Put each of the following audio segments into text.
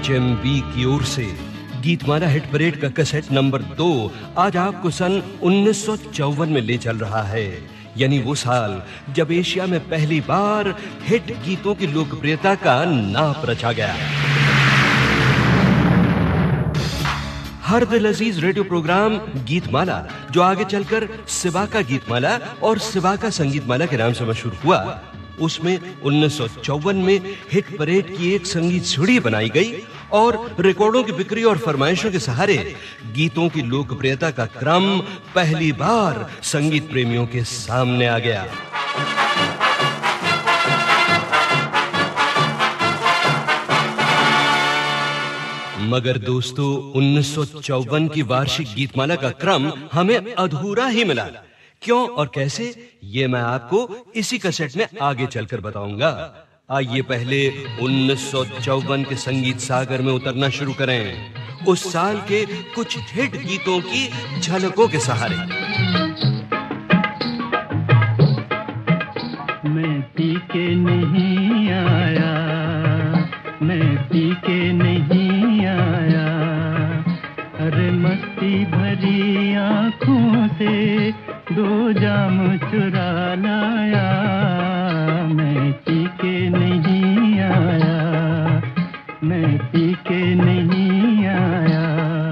HMV की ओर से गीतमाला हिट परेड का कैसेट नंबर 2 आज आपको सन 1954 में ले चल रहा है, यानी वो साल जब एशिया में पहली बार हिट गीतों की लोकप्रियता का नाप रचा गया। हर दिल अजीज रेडियो प्रोग्राम गीतमाला, जो आगे चलकर सिवा का गीतमाला और सिवा का संगीतमाला के नाम से मशहूर हुआ, उसमें 1954 में हिट परेड की एक संगीत सीढ़ी बनाई गई और रिकॉर्डों की बिक्री और फरमाइशों के सहारे गीतों की लोकप्रियता का क्रम पहली बार संगीत प्रेमियों के सामने आ गया। मगर दोस्तों, 1954 की वार्षिक गीतमाला का क्रम हमें अधूरा ही मिला। क्यों और कैसे, ये मैं आपको इसी कैसेट में आगे चलकर बताऊंगा। आइए पहले 1954 के संगीत सागर में उतरना शुरू करें, उस साल के कुछ हिट गीतों की झलकों के सहारे। मैं पी के नहीं आया, मैं पी के नहीं आया, अरे मस्ती भरी आंखों से दो जाम चुरा लाया। मैं पी के नहीं आया, मैं पी के नहीं आया।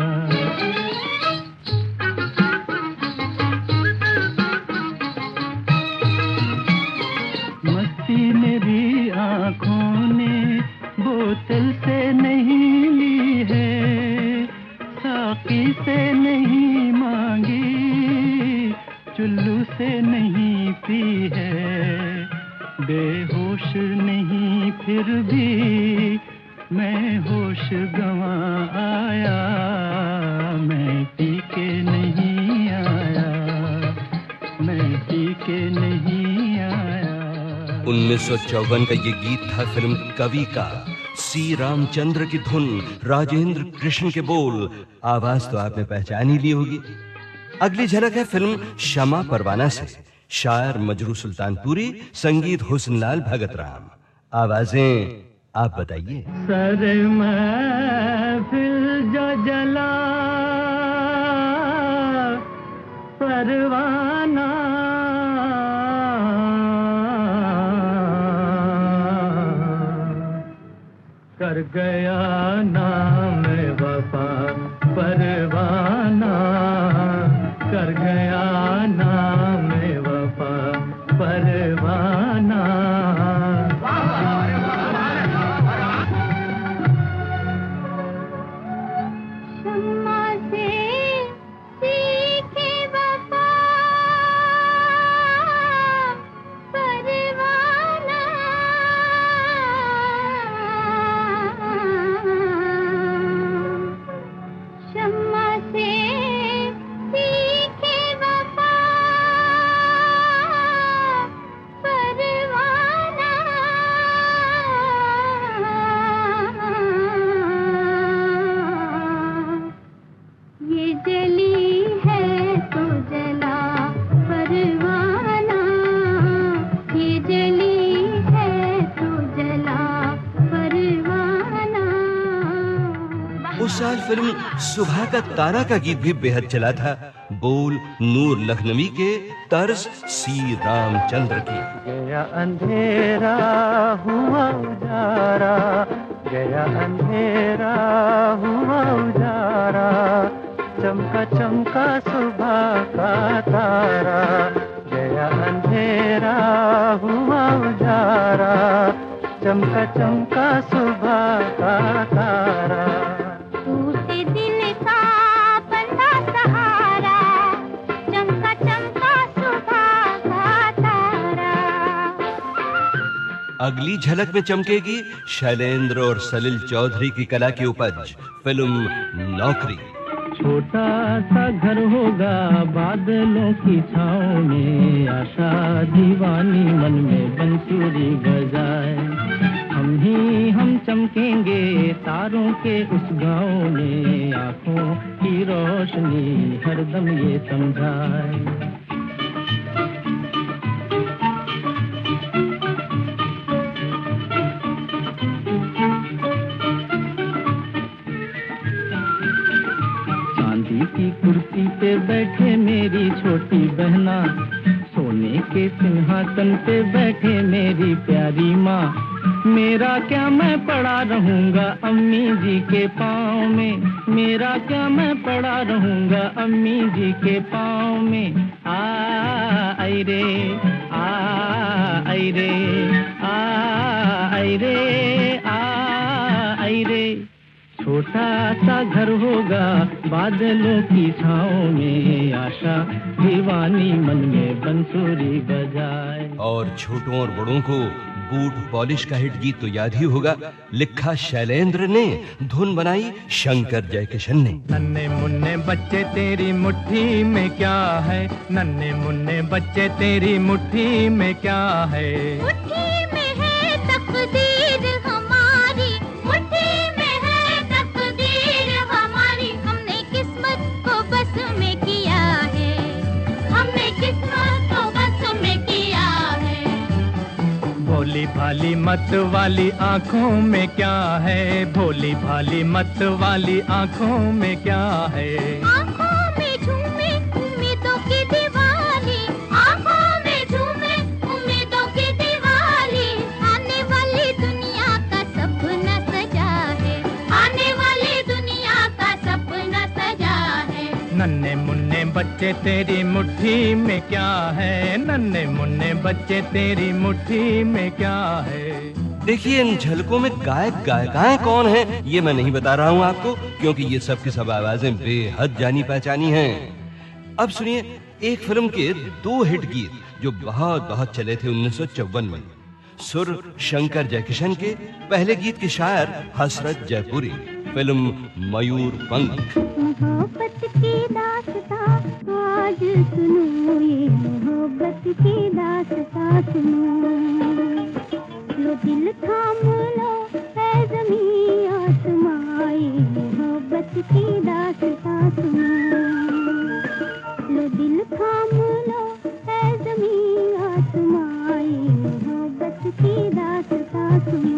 मस्ती मेरी आंखों ने बोतल से नहीं ली है, साकी से नहीं मांगी, चुल्लू से नहीं पी है, बेहोश नहीं फिर भी मैं होश गंवा आया। मैं पी के नहीं आया, मैं पी के नहीं आया। 1954 का ये गीत था फिल्म कवि का। सी रामचंद्र की धुन, राजेंद्र कृष्ण के बोल, आवाज तो आपने पहचान ही ली होगी। अगली झलक है फिल्म शमा परवाना से। शायर मजरू सुल्तानपुरी, संगीत हुस्नलाल भगत राम, आवाजें आप बताइए। सर महफिल जो जला परवाना, कर गया नाम वफा परवाना, कर गया नाम वफा परवाना। शम्मा से सीखे वफा परवाना, शम्मा से सीखे वफा परवाना। ये जली है तो जला परवाना, ये जली है तो जला परवाना। उस साल फिल्म सुबह का तारा का गीत भी बेहद चला था। बोल नूर लखनवी के, तर्ज सी रामचंद्र की। गया अंधेरा हुआ उजारा, गया अंधेरा हुआ उजारा, चमका चमका सुबह का तारा। गया अंधेरा हुआ उजारा, चमका चमका सुबह का तारा। टूटे दिल का बंधा सहारा, चमका चमका सुबह का तारा। अगली झलक में चमकेगी शैलेंद्र और सलिल चौधरी की कला की उपज, फिल्म नौकरी। छोटा सा घर होगा बादलों की छाँव में, आशा दीवानी मन में बंसुरी बजाए। हम चमकेंगे तारों के उस गाँव में, आँखों की रोशनी हरदम ये समझाए। चांदी की कुर्सी पे बैठे मेरी छोटी बहना, सोने के सिंहासन पे बैठे मेरी प्यारी माँ। मेरा क्या मैं पड़ा रहूंगा अम्मी जी के पाँव में, मेरा क्या मैं पड़ा रहूंगा अम्मी जी के पाँव में। आई रे आई रे आई रे आई रे। छोटा सा घर होगा बादलों की छाँव में, आशा दीवानी मन में बंसुरी बजाए। और छोटों और बड़ों को बूट पॉलिश का हिट गीत तो याद ही होगा, लिखा शैलेंद्र ने, धुन बनाई शंकर जयकिशन ने। नन्हे मुन्ने बच्चे तेरी मुट्ठी में क्या है, नन्हे मुन्ने बच्चे तेरी मुट्ठी में क्या है। मुट्ठी में है तकदीर हमारी, मुट्ठी में है तकदीर हमारी। हमने किस्मत को बस में किया है, हमने किस्मत को बस में किया है। भोली भाली मत वाली आँखों में क्या है, भोली भाली मत वाली आँखों में क्या है। आँखों में झूमे उम्मीदों की दिवाली, आँखों में झूमे उम्मीदों की दिवाली। आने वाली दुनिया का सपना सजा है, आने वाली दुनिया का सपना सजा है। नन्हे मुन्ने बच्चे तेरी मुट्ठी में क्या है, नन्हे मुन्ने बच्चे तेरी मुट्ठी में क्या है। देखिए, इन झलकों में गायक गायिकाएं कौन हैं ये मैं नहीं बता रहा हूं आपको, क्योंकि ये सब की सब आवाजें बेहद जानी पहचानी हैं। अब सुनिए एक फिल्म के 2 हिट गीत जो बहुत बहुत चले थे 1954 में। सुर शंकर जयकिशन के, पहले गीत के शायर हसरत जयपुरी, फिल्म मयूर पंख। मोहब्बत की दास्तां आज सुनो, ये मोहब्बत की दास्तां सुनो। लो दिल थाम लो है ज़मीं आसमां, ये मोहब्बत की दास्तां सुनो। लो दिल थाम लो है ज़मीं आसमां, ये मोहब्बत की दास्तां सुनो।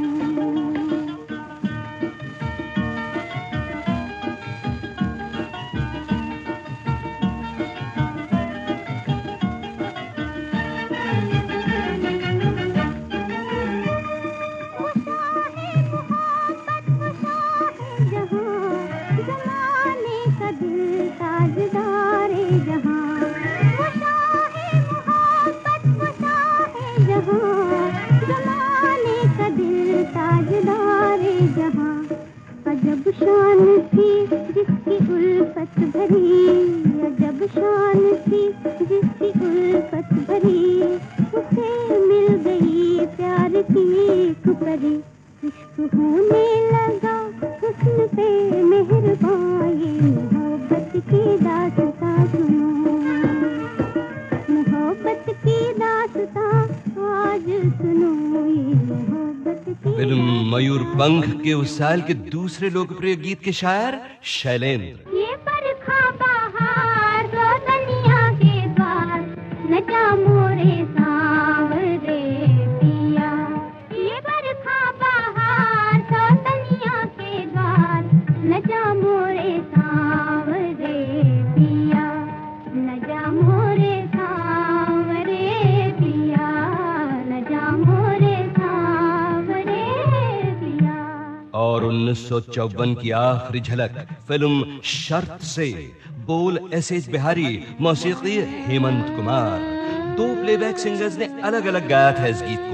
अजब शान थी जिसकी उल्फत भरी, अजब शान थी जिसकी उल्फत भरी। उसे मिल गई प्यार की एक परी, इश्क होने लगा हुस्न पे मेहरबान, ये मोहब्बत की दास्तां सुनो। मोहब्बत की दास्तां आज सुनो, ये मोहब्बत की। फिल्म मयूर पंख के उस साल के दूसरे लोकप्रिय गीत के शायर शैलेंद्र। ये बरखा बहार दो दुनिया के द्वार, न जा मोरे सांवरे पिया। ये बरखा बहार दो दुनिया के द्वार, न जा मोरे सांवरे पिया, न जा मोरे सांवरे पिया, न जा मोरे सांवरे पिया। और 1954 की आखिरी झलक फिल्म शर्त से, बोल एस.एच. बिहारी, मौसीकी हेमंत कुमार। 2 प्लेबैक सिंगर्स ने अलग अलग गाया था इस गीत को।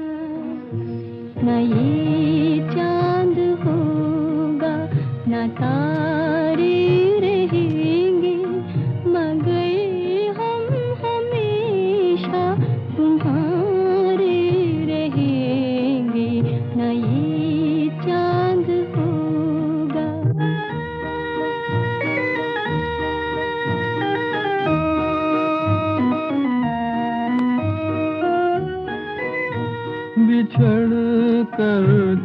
न ये चांद होगा न तारे रहेंगे, मगर हम हमेशा तुम्हारे रहेंगे। न ये चांद होगा। बिछड़ कर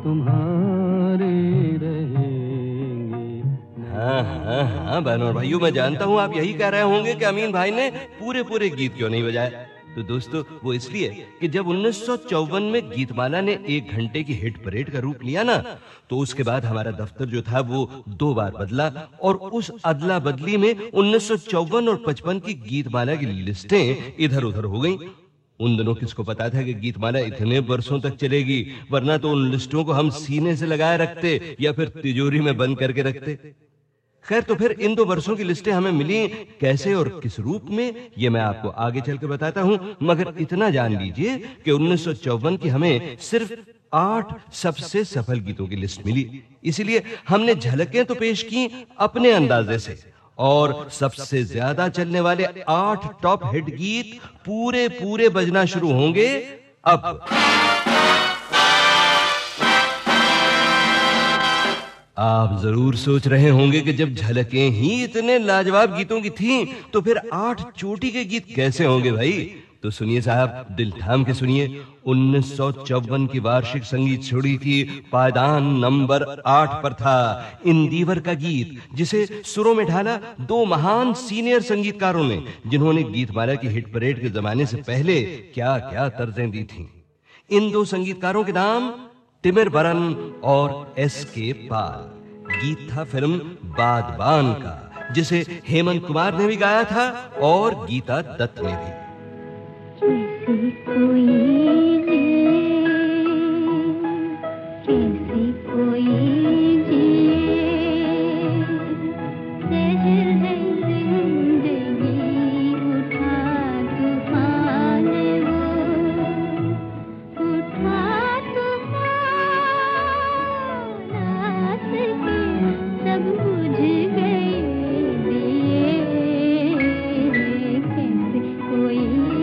तुम्हारे रहेंगे। हाँ हाँ हाँ बहनों और भाइयों, मैं जानता हूँ आप यही कह रहे होंगे कि अमीन भाई ने पूरे पूरे गीत क्यों नहीं बजाए। तो दोस्तों वो इसलिए कि जब 1954 में गीतमाला ने 1 घंटे की हिट परेड का रूप लिया ना, तो उसके बाद हमारा दफ्तर जो था वो 2 बार बदला और उस अदला बदली में 1954 और 55 की गीतमाला की लिस्टें इधर उधर हो गईं। उन दिनों किसको पता था कि गीतमाला इतने वर्षों तक चलेगी, वरना तो उन लिस्टों को हम सीने से लगाए रखते या फिर तिजोरी में बंद करके रखते। खैर, तो फिर इन 2 वर्षों की लिस्टें हमें मिली कैसे और किस रूप में, ये मैं आपको आगे चल के बताता हूं, मगर इतना जान लीजिए कि 1954 की हमें सिर्फ 8 सबसे सफल गीतों की लिस्ट मिली। इसीलिए हमने झलकें तो पेश की अपने अंदाजे से, और सबसे ज्यादा चलने वाले 8 टॉप हिट गीत पूरे पूरे बजना शुरू होंगे अब। आप जरूर सोच रहे होंगे कि जब झलकें ही इतने लाजवाब गीतों की थीं, तो फिर 8 चोटी के गीत कैसे होंगे भाई? तो सुनिए साहब, दिल थाम के सुनिए। 1954 की वार्षिक संगीत छोड़ी थी पायदान नंबर 8 पर था इंदिवर का गीत, जिसे सुरों में ढाला 2 महान सीनियर संगीतकारों ने, जिन्होंने गीतमाला की हिट परेड के जमाने से पहले क्या क्या तर्जें दी थीं। इन 2 संगीतकारों के नाम तिमिर बरन और एस.के. पाल। गीत था फिल्म बादबान का, जिसे हेमंत कुमार ने भी गाया था और गीता दत्त ने भी। कैसे कोई कैसे कोई शहर है जिंदगी, उठा तूफान वो, उठा तूफान, आस के सब बुझ गए दिए, कैसे कोई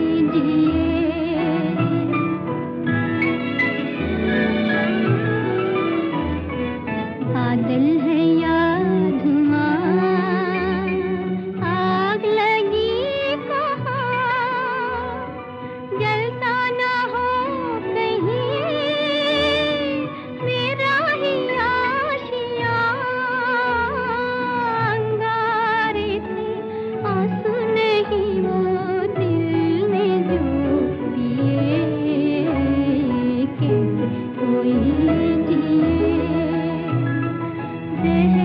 बादल है या धुआं, आग लगी कहाँ, जलता ना हो कहीं मेरा ही आशियाँ, अंगारे थे आंसू नहीं वो दिल ने जो पिए, कैसे कोई जिए।